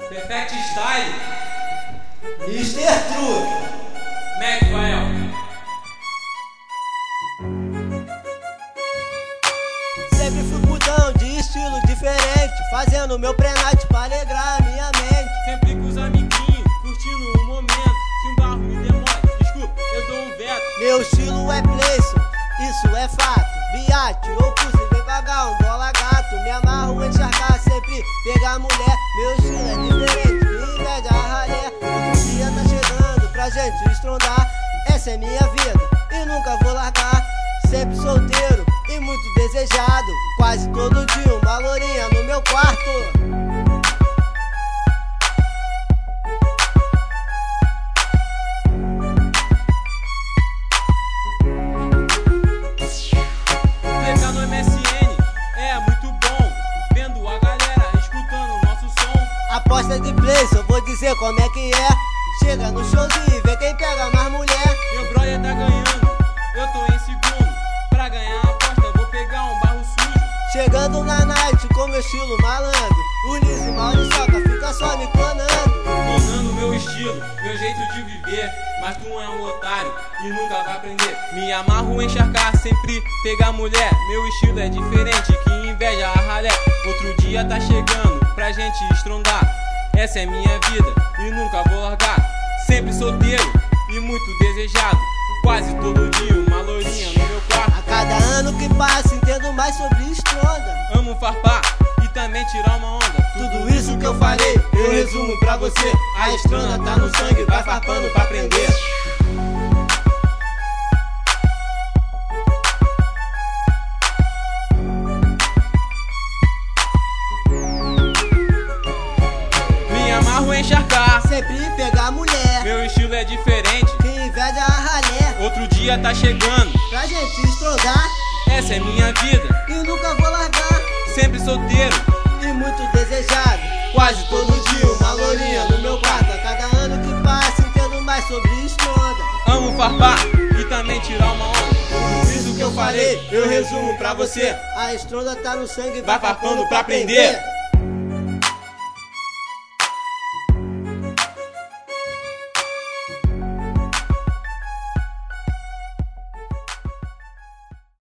Perfect Style, Mr. Truque, Macfael. sempre fui putão de estilo diferente, fazendo meu pré-night pra alegrar a minha mente. Sempre com os amiguinhos, curtindo o momento. Se um barro me demora, desculpa, eu dou um veto. Meu estilo é Playson, isso é fato. Biate ou pussy, vem pagar um bola gato. Me amarro em encharcar, sempre pegar mulher. Meu estilo é diferente, me inveja a ralé. Outro dia tá chegando pra gente estrondar. Essa é minha vida e nunca vou largar. Sempre solteiro e muito desejado. Quase todo dia uma lourinha no meu quarto. Pegar no MSN é muito bom. Vendo a galera escutando o nosso som. Aposta de Playson, vou dizer como é que é. Chega no showzinho e vê quem pega mais mulher. Meu brother tá ganhando, eu tô em segundo. Pra ganhar a aposta vou pegar um barro sujo. Chegando na night com meu estilo malandro. O Liso e Mauriçoca fica só me clonando. Clonando meu estilo, meu jeito de viver. Mas tu é um otário e nunca vai aprender. Me amarro em encharcar, sempre pegar mulher. Meu estilo é diferente, que inveja a ralé. Outro dia tá chegando pra gente estrondar. Essa é minha vida e nunca vou largar. Sempre solteiro e muito desejado. Quase todo dia uma lourinha no meu quarto. A cada ano que passa entendo mais sobre estronda. Amo farpar e também tirar uma onda. Tudo isso que eu falei, eu resumo pra você. A estronda tá no sangue, vai farpando pra aprender. Me amarro em encharcar, Sempre pegar mulher, meu estilo é diferente. que inveja a ralé. Outro dia tá chegando, Pra gente estrondar essa é minha vida. e nunca vou largar. Sempre solteiro, E muito desejado. quase todo dia Uma lourinha no meu quarto. A cada ano que passa entendo mais sobre estronda. amo farpar e também tirar uma onda. Isso que eu falei, eu resumo pra você. A estronda tá no sangue, Vai farpando pra aprender.